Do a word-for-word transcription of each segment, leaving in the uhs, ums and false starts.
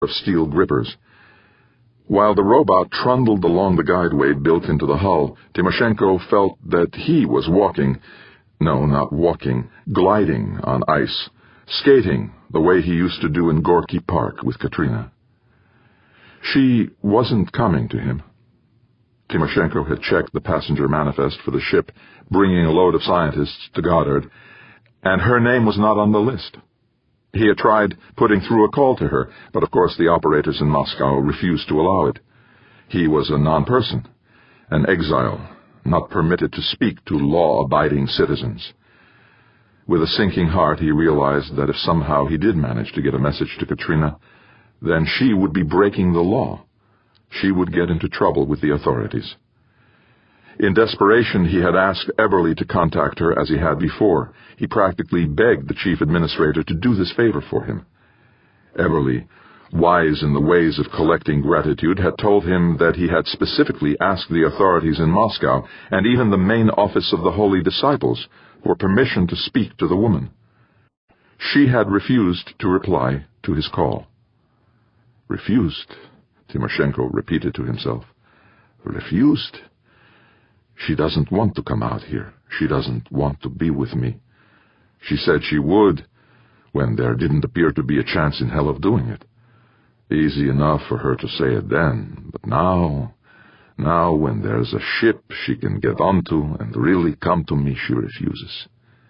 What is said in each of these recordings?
of steel grippers. While the robot trundled along the guideway built into the hull, Timoshenko felt that he was walking, no, not walking, gliding on ice, skating the way he used to do in Gorky Park with Katrina. She wasn't coming to him. Timoshenko had checked the passenger manifest for the ship bringing a load of scientists to Goddard, and her name was not on the list. He had tried putting through a call to her, but of course the operators in Moscow refused to allow it. He was a non-person, an exile, not permitted to speak to law-abiding citizens. With a sinking heart, he realized that if somehow he did manage to get a message to Katrina, then she would be breaking the law. She would get into trouble with the authorities. In desperation, he had asked Eberly to contact her as he had before. He practically begged the chief administrator to do this favor for him. Eberly, wise in the ways of collecting gratitude, had told him that he had specifically asked the authorities in Moscow and even the main office of the Holy Disciples for permission to speak to the woman. She had refused to reply to his call. Refused, Timoshenko repeated to himself. Refused? She doesn't want to come out here. She doesn't want to be with me. She said she would, when there didn't appear to be a chance in hell of doing it. Easy enough for her to say it then, but now, now when there's a ship she can get onto and really come to me, she refuses.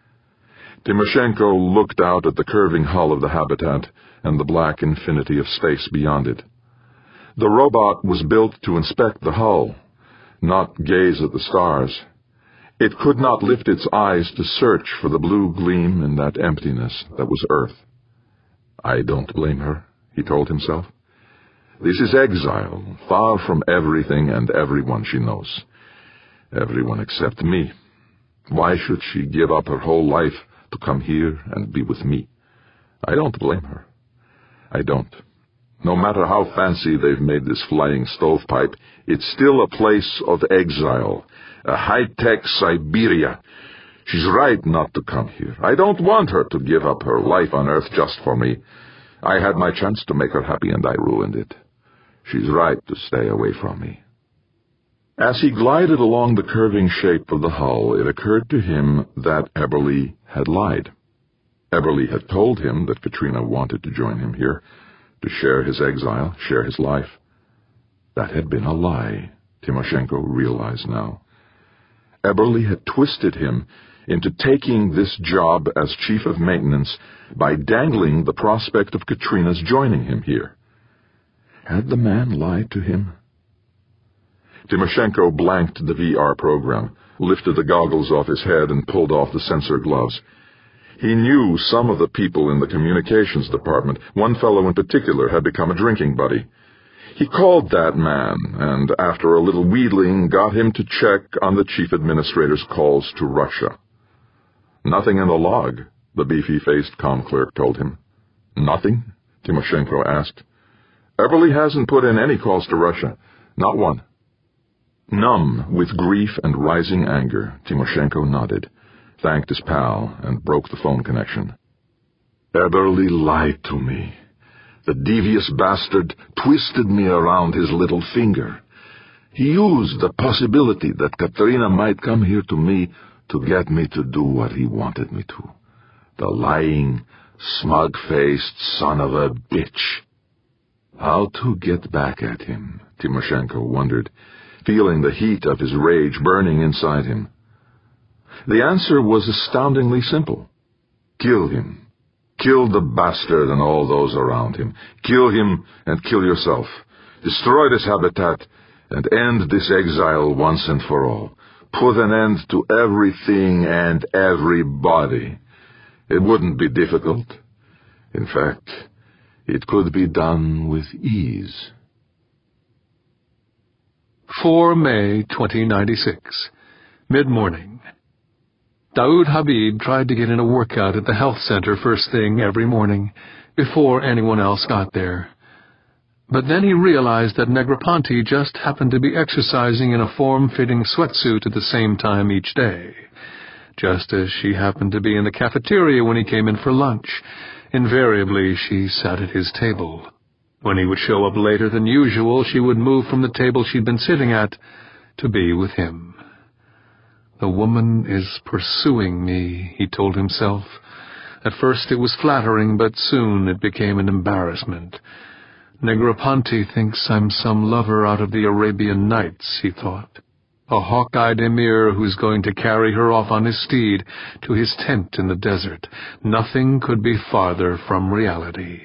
Timoshenko looked out at the curving hull of the Habitat and the black infinity of space beyond it. The robot was built to inspect the hull, not gaze at the stars. It could not lift its eyes to search for the blue gleam in that emptiness that was Earth. I don't blame her, he told himself. This is exile, far from everything and everyone she knows. Everyone except me. Why should she give up her whole life to come here and be with me? I don't blame her. I don't. No matter how fancy they've made this flying stovepipe, it's still a place of exile, a high-tech Siberia. She's right not to come here. I don't want her to give up her life on Earth just for me. I had my chance to make her happy, and I ruined it. She's right to stay away from me. As he glided along the curving shape of the hull, it occurred to him that Eberly had lied. Eberly had told him that Katrina wanted to join him here, to share his exile, share his life. That had been a lie, Timoshenko realized now. Eberly had twisted him into taking this job as chief of maintenance by dangling the prospect of Katrina's joining him here. Had the man lied to him? Timoshenko blanked the V R program, lifted the goggles off his head, and pulled off the sensor gloves. He knew some of the people in the communications department. One fellow in particular had become a drinking buddy. He called that man, and after a little wheedling, got him to check on the chief administrator's calls to Russia. Nothing in the log, the beefy-faced comm clerk told him. Nothing? Timoshenko asked. Eberly hasn't put in any calls to Russia. Not one. Numb with grief and rising anger, Timoshenko nodded, thanked his pal, and broke the phone connection. Eberly lied to me. The devious bastard twisted me around his little finger. He used the possibility that Katrina might come here to me to get me to do what he wanted me to. The lying, smug-faced son of a bitch. How to get back at him, Timoshenko wondered, feeling the heat of his rage burning inside him. The answer was astoundingly simple. Kill him. Kill the bastard and all those around him. Kill him and kill yourself. Destroy this habitat and end this exile once and for all. Put an end to everything and everybody. It wouldn't be difficult. In fact, it could be done with ease. four May twenty ninety-six, mid-morning. Daoud Habib tried to get in a workout at the health center first thing every morning, before anyone else got there. But then he realized that Negroponte just happened to be exercising in a form-fitting sweatsuit at the same time each day, just as she happened to be in the cafeteria when he came in for lunch. Invariably, she sat at his table. When he would show up later than usual, she would move from the table she'd been sitting at to be with him. The woman is pursuing me, he told himself. At first it was flattering, but soon it became an embarrassment. Negroponte thinks I'm some lover out of the Arabian Nights, he thought. A hawk-eyed emir who's going to carry her off on his steed to his tent in the desert. Nothing could be farther from reality.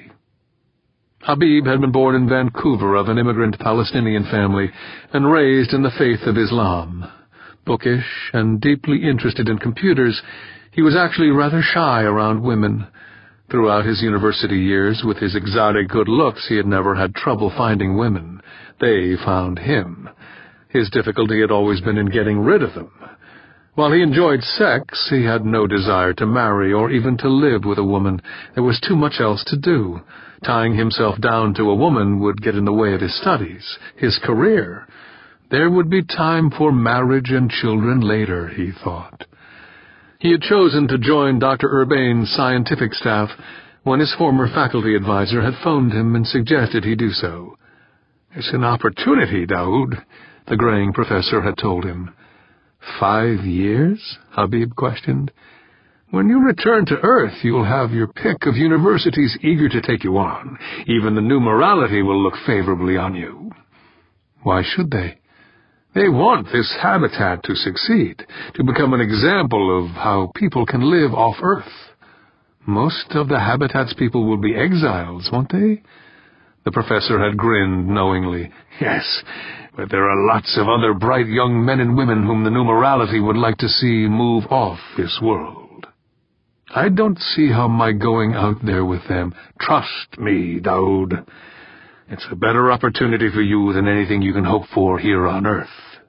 Habib had been born in Vancouver of an immigrant Palestinian family and raised in the faith of Islam. Bookish and deeply interested in computers, he was actually rather shy around women. Throughout his university years, with his exotic good looks, he had never had trouble finding women. They found him. His difficulty had always been in getting rid of them. While he enjoyed sex, he had no desire to marry or even to live with a woman. There was too much else to do. Tying himself down to a woman would get in the way of his studies, his career. There would be time for marriage and children later, he thought. He had chosen to join Doctor Urbain's scientific staff when his former faculty advisor had phoned him and suggested he do so. "It's an opportunity, Daoud," the graying professor had told him. Five years? Habib questioned. When you return to Earth, you'll have your pick of universities eager to take you on. Even the new morality will look favorably on you. Why should they? They want this habitat to succeed, to become an example of how people can live off Earth. Most of the habitat's people will be exiles, won't they? The professor had grinned knowingly. Yes, but there are lots of other bright young men and women whom the new morality would like to see move off this world. I don't see how my going out there with them. Trust me, Daoud. It's a better opportunity for you than anything you can hope for here on Earth.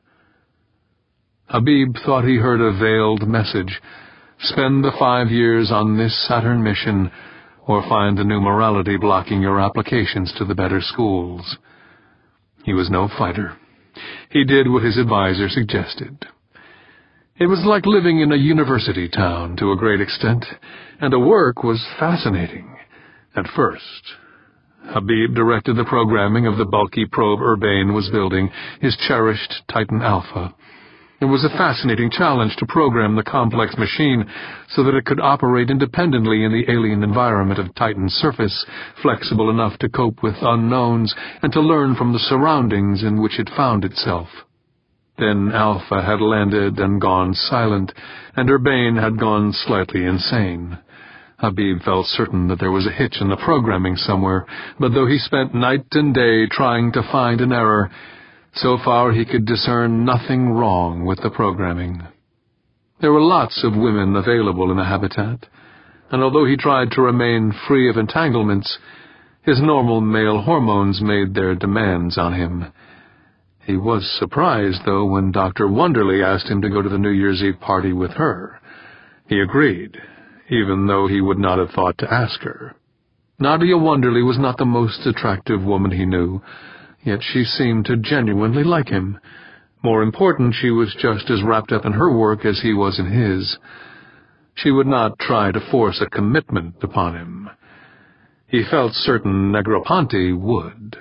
Habib thought he heard a veiled message. Spend the five years on this Saturn mission, or find the new morality blocking your applications to the better schools. He was no fighter. He did what his advisor suggested. It was like living in a university town to a great extent, and the work was fascinating. At first, Habib directed the programming of the bulky probe Urbain was building, his cherished Titan Alpha. It was a fascinating challenge to program the complex machine so that it could operate independently in the alien environment of Titan's surface, flexible enough to cope with unknowns and to learn from the surroundings in which it found itself. Then Alpha had landed and gone silent, and Urbain had gone slightly insane. Habib felt certain that there was a hitch in the programming somewhere, but though he spent night and day trying to find an error, so far he could discern nothing wrong with the programming. There were lots of women available in the habitat, and although he tried to remain free of entanglements, his normal male hormones made their demands on him. He was surprised, though, when Doctor Wonderly asked him to go to the New Year's Eve party with her. He agreed, even though he would not have thought to ask her. Nadia Wonderly was not the most attractive woman he knew, yet she seemed to genuinely like him. More important, she was just as wrapped up in her work as he was in his. She would not try to force a commitment upon him. He felt certain Negroponte would.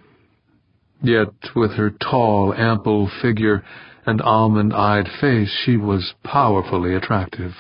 Yet, with her tall, ample figure and almond-eyed face, she was powerfully attractive.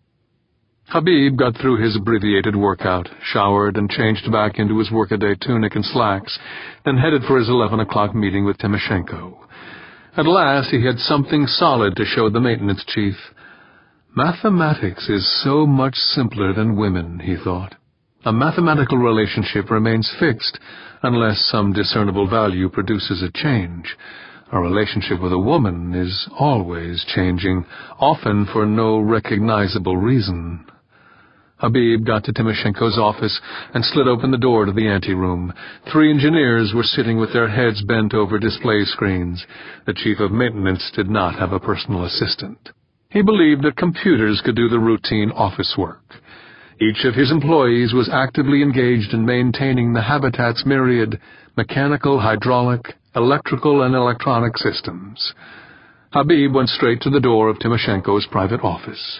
Habib got through his abbreviated workout, showered, and changed back into his workaday tunic and slacks, then headed for his eleven o'clock meeting with Timoshenko. At last he had something solid to show the maintenance chief. Mathematics is so much simpler than women, he thought. A mathematical relationship remains fixed unless some discernible value produces a change. A relationship with a woman is always changing, often for no recognizable reason. Habib got to Timoshenko's office and slid open the door to the anteroom. Three engineers were sitting with their heads bent over display screens. The chief of maintenance did not have a personal assistant. He believed that computers could do the routine office work. Each of his employees was actively engaged in maintaining the habitat's myriad mechanical, hydraulic, electrical, and electronic systems. Habib went straight to the door of Timoshenko's private office.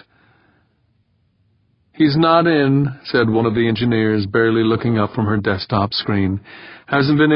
"He's not in," said one of the engineers, barely looking up from her desktop screen. hasn't been